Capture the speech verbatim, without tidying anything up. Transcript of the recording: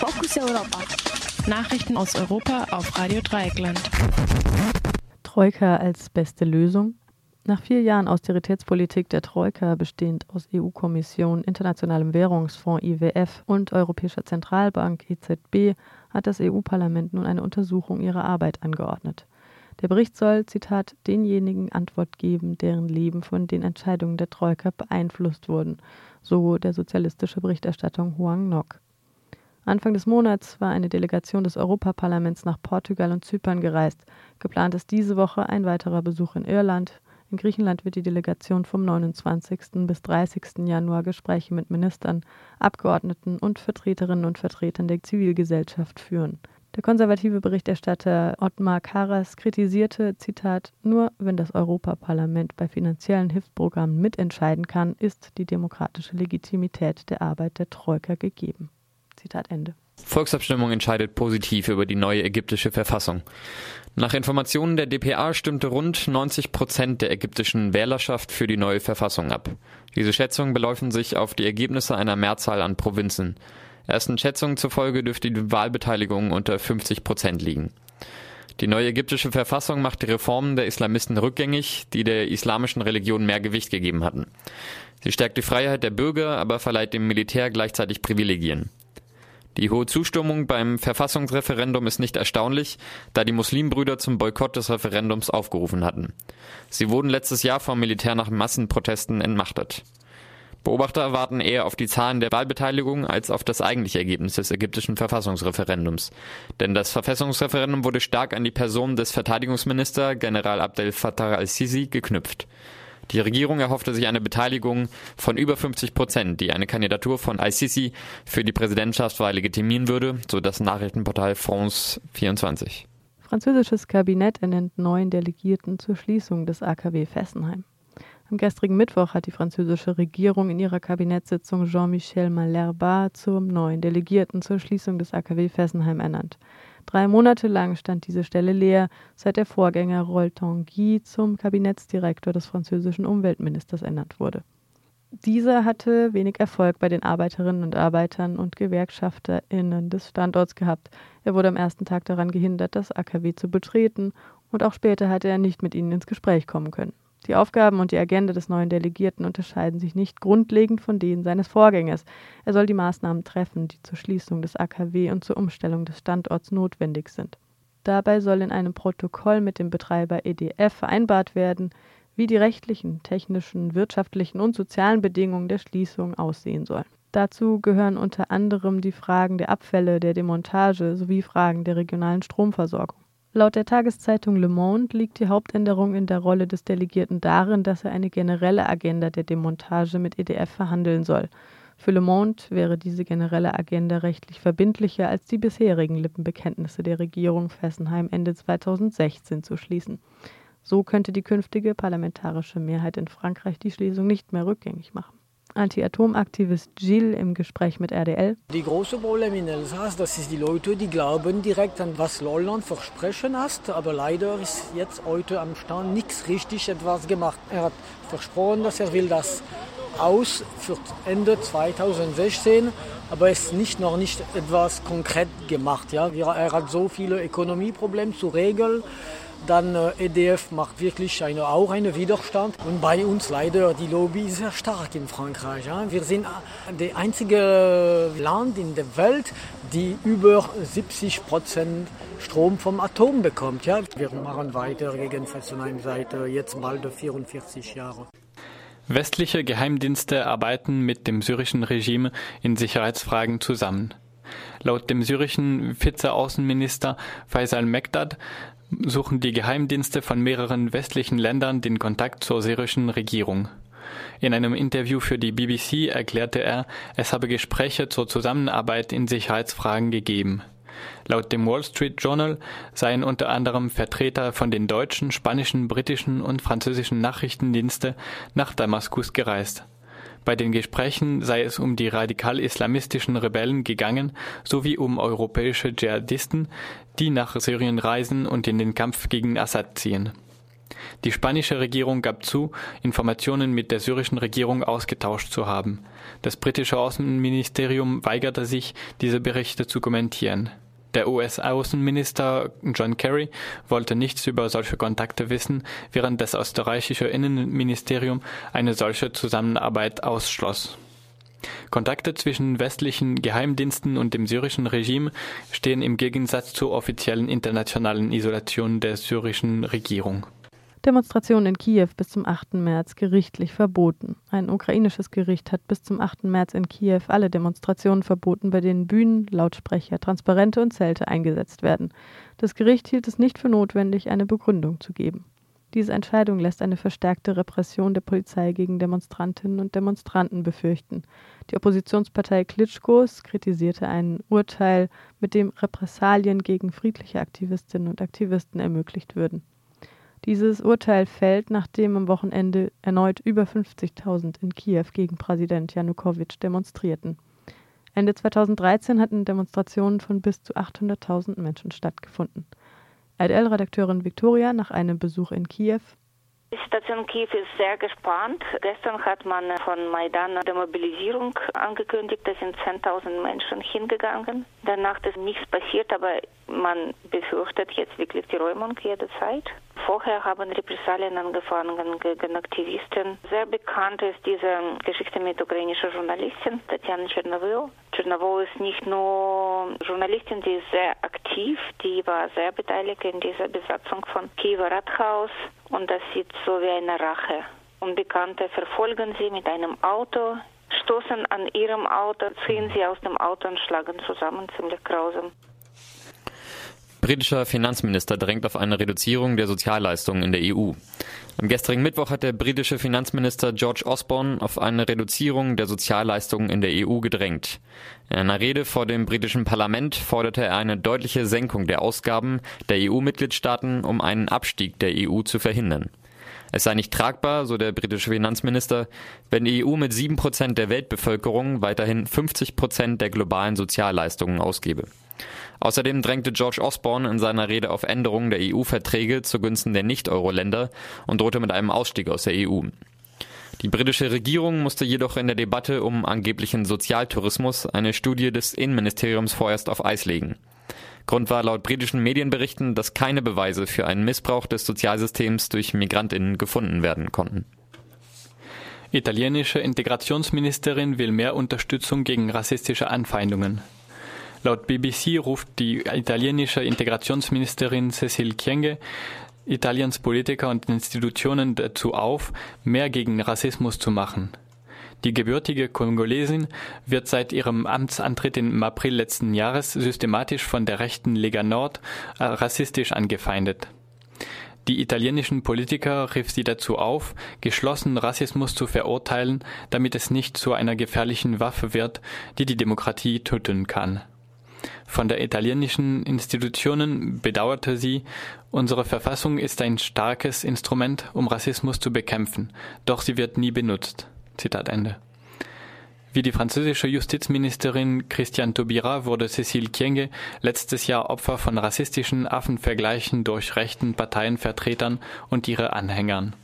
Fokus Europa. Nachrichten aus Europa auf Radio Dreieckland. Troika als beste Lösung? Nach vier Jahren Austeritätspolitik der Troika, bestehend aus E U-Kommission, Internationalem Währungsfonds I W F und Europäischer Zentralbank E Z B, hat das E U-Parlament nun eine Untersuchung ihrer Arbeit angeordnet. Der Bericht soll, Zitat, denjenigen Antwort geben, deren Leben von den Entscheidungen der Troika beeinflusst wurden, so der sozialistische Berichterstatter Hoang Ngoc. Anfang des Monats war eine Delegation des Europaparlaments nach Portugal und Zypern gereist. Geplant ist diese Woche ein weiterer Besuch in Irland. In Griechenland wird die Delegation vom neunundzwanzigsten bis dreißigsten Januar Gespräche mit Ministern, Abgeordneten und Vertreterinnen und Vertretern der Zivilgesellschaft führen. Der konservative Berichterstatter Othmar Karas kritisierte, Zitat, nur wenn das Europaparlament bei finanziellen Hilfsprogrammen mitentscheiden kann, ist die demokratische Legitimität der Arbeit der Troika gegeben. Zitat Ende. Volksabstimmung entscheidet positiv über die neue ägyptische Verfassung. Nach Informationen der D P A stimmte rund neunzig Prozent der ägyptischen Wählerschaft für die neue Verfassung ab. Diese Schätzungen beläufen sich auf die Ergebnisse einer Mehrzahl an Provinzen. Ersten Schätzungen zufolge dürfte die Wahlbeteiligung unter fünfzig Prozent liegen. Die neue ägyptische Verfassung macht die Reformen der Islamisten rückgängig, die der islamischen Religion mehr Gewicht gegeben hatten. Sie stärkt die Freiheit der Bürger, aber verleiht dem Militär gleichzeitig Privilegien. Die hohe Zustimmung beim Verfassungsreferendum ist nicht erstaunlich, da die Muslimbrüder zum Boykott des Referendums aufgerufen hatten. Sie wurden letztes Jahr vom Militär nach Massenprotesten entmachtet. Beobachter warten eher auf die Zahlen der Wahlbeteiligung als auf das eigentliche Ergebnis des ägyptischen Verfassungsreferendums. Denn das Verfassungsreferendum wurde stark an die Person des Verteidigungsministers General Abdel Fattah al-Sisi geknüpft. Die Regierung erhoffte sich eine Beteiligung von über fünfzig Prozent, die eine Kandidatur von al-Sisi für die Präsidentschaftswahl legitimieren würde, so das Nachrichtenportal France vierundzwanzig. Französisches Kabinett ernennt neuen Delegierten zur Schließung des A K W Fessenheim. Am gestrigen Mittwoch hat die französische Regierung in ihrer Kabinettssitzung Jean-Michel Malherbe zum neuen Delegierten zur Schließung des A K W Fessenheim ernannt. Drei Monate lang stand diese Stelle leer, seit der Vorgänger Rolf Tanguy zum Kabinettsdirektor des französischen Umweltministers ernannt wurde. Dieser hatte wenig Erfolg bei den Arbeiterinnen und Arbeitern und GewerkschafterInnen des Standorts gehabt. Er wurde am ersten Tag daran gehindert, das A K W zu betreten, und auch später hatte er nicht mit ihnen ins Gespräch kommen können. Die Aufgaben und die Agenda des neuen Delegierten unterscheiden sich nicht grundlegend von denen seines Vorgängers. Er soll die Maßnahmen treffen, die zur Schließung des A K W und zur Umstellung des Standorts notwendig sind. Dabei soll in einem Protokoll mit dem Betreiber E D F vereinbart werden, wie die rechtlichen, technischen, wirtschaftlichen und sozialen Bedingungen der Schließung aussehen sollen. Dazu gehören unter anderem die Fragen der Abfälle, der Demontage sowie Fragen der regionalen Stromversorgung. Laut der Tageszeitung Le Monde liegt die Hauptänderung in der Rolle des Delegierten darin, dass er eine generelle Agenda der Demontage mit E D F verhandeln soll. Für Le Monde wäre diese generelle Agenda rechtlich verbindlicher als die bisherigen Lippenbekenntnisse der Regierung, Fessenheim Ende zweitausendsechzehn zu schließen. So könnte die künftige parlamentarische Mehrheit in Frankreich die Schließung nicht mehr rückgängig machen. Anti-Atom-Aktivist Gilles im Gespräch mit R D L. Die große Problem in Elsass, das ist die Leute, die glauben direkt an was Hollande versprochen hat, aber leider ist jetzt heute am Stand nichts richtig etwas gemacht. Er hat versprochen, dass er will das aus für Ende zweitausendsechzehn, aber es ist nicht, noch nicht etwas konkret gemacht. Ja? Er hat so viele Ökonomieprobleme zu regeln. Dann äh, E D F macht wirklich eine, auch einen Widerstand. Und bei uns leider die Lobby ist sehr stark in Frankreich. Ja. Wir sind das einzige Land in der Welt, die über siebzig Prozent Strom vom Atom bekommt. Ja. Wir machen weiter gegen Fessenheim seit äh, jetzt bald vierundvierzig Jahren. Westliche Geheimdienste arbeiten mit dem syrischen Regime in Sicherheitsfragen zusammen. Laut dem syrischen Vizeaußenminister Faisal Mekdad suchen die Geheimdienste von mehreren westlichen Ländern den Kontakt zur syrischen Regierung. In einem Interview für die B B C erklärte er, es habe Gespräche zur Zusammenarbeit in Sicherheitsfragen gegeben. Laut dem Wall Street Journal seien unter anderem Vertreter von den deutschen, spanischen, britischen und französischen Nachrichtendienste nach Damaskus gereist. Bei den Gesprächen sei es um die radikal-islamistischen Rebellen gegangen, sowie um europäische Dschihadisten, die nach Syrien reisen und in den Kampf gegen Assad ziehen. Die spanische Regierung gab zu, Informationen mit der syrischen Regierung ausgetauscht zu haben. Das britische Außenministerium weigerte sich, diese Berichte zu kommentieren. Der U S-Außenminister John Kerry wollte nichts über solche Kontakte wissen, während das österreichische Innenministerium eine solche Zusammenarbeit ausschloss. Kontakte zwischen westlichen Geheimdiensten und dem syrischen Regime stehen im Gegensatz zur offiziellen internationalen Isolation der syrischen Regierung. Demonstrationen in Kiew bis zum achten März gerichtlich verboten. Ein ukrainisches Gericht hat bis zum achten März in Kiew alle Demonstrationen verboten, bei denen Bühnen, Lautsprecher, Transparente und Zelte eingesetzt werden. Das Gericht hielt es nicht für notwendig, eine Begründung zu geben. Diese Entscheidung lässt eine verstärkte Repression der Polizei gegen Demonstrantinnen und Demonstranten befürchten. Die Oppositionspartei Klitschkos kritisierte ein Urteil, mit dem Repressalien gegen friedliche Aktivistinnen und Aktivisten ermöglicht würden. Dieses Urteil fällt, nachdem am Wochenende erneut über fünfzigtausend in Kiew gegen Präsident Janukowitsch demonstrierten. Ende zweitausenddreizehn hatten Demonstrationen von bis zu achthunderttausend Menschen stattgefunden. R T L-Redakteurin Viktoria nach einem Besuch in Kiew. Die Situation in Kiew ist sehr gespannt. Gestern hat man von Maidan Demobilisierung angekündigt. Da sind zehntausend Menschen hingegangen. Danach ist nichts passiert, aber man befürchtet jetzt wirklich die Räumung jederzeit. Vorher haben Repressalien angefangen gegen Aktivisten. Sehr bekannt ist diese Geschichte mit ukrainischer Journalistin Tatjana Chernowyl. Chernowyl ist nicht nur Journalistin, die ist sehr aktiv. Die war sehr beteiligt in dieser Besatzung von Kiewer Rathaus. Und das sieht so wie eine Rache. Unbekannte verfolgen sie mit einem Auto, stoßen an ihrem Auto, ziehen sie aus dem Auto und schlagen zusammen, ziemlich grausam. Britischer Finanzminister drängt auf eine Reduzierung der Sozialleistungen in der E U. Am gestrigen Mittwoch hat der britische Finanzminister George Osborne auf eine Reduzierung der Sozialleistungen in der E U gedrängt. In einer Rede vor dem britischen Parlament forderte er eine deutliche Senkung der Ausgaben der E U-Mitgliedstaaten, um einen Abstieg der E U zu verhindern. Es sei nicht tragbar, so der britische Finanzminister, wenn die E U mit sieben Prozent der Weltbevölkerung weiterhin fünfzig Prozent der globalen Sozialleistungen ausgebe. Außerdem drängte George Osborne in seiner Rede auf Änderungen der E U-Verträge zugunsten der Nicht-Euro-Länder und drohte mit einem Ausstieg aus der E U. Die britische Regierung musste jedoch in der Debatte um angeblichen Sozialtourismus eine Studie des Innenministeriums vorerst auf Eis legen. Grund war laut britischen Medienberichten, dass keine Beweise für einen Missbrauch des Sozialsystems durch MigrantInnen gefunden werden konnten. Italienische Integrationsministerin will mehr Unterstützung gegen rassistische Anfeindungen. Laut B B C ruft die italienische Integrationsministerin Cécile Kyenge Italiens Politiker und Institutionen dazu auf, mehr gegen Rassismus zu machen. Die gebürtige Kongolesin wird seit ihrem Amtsantritt im April letzten Jahres systematisch von der rechten Lega Nord rassistisch angefeindet. Die italienischen Politiker rief sie dazu auf, geschlossen Rassismus zu verurteilen, damit es nicht zu einer gefährlichen Waffe wird, die die Demokratie töten kann. Von der italienischen Institutionen bedauerte sie, unsere Verfassung ist ein starkes Instrument, um Rassismus zu bekämpfen, doch sie wird nie benutzt. Zitat Ende. Wie die französische Justizministerin Christiane Taubira wurde Cécile Kyenge letztes Jahr Opfer von rassistischen Affenvergleichen durch rechten Parteienvertretern und ihre Anhängern.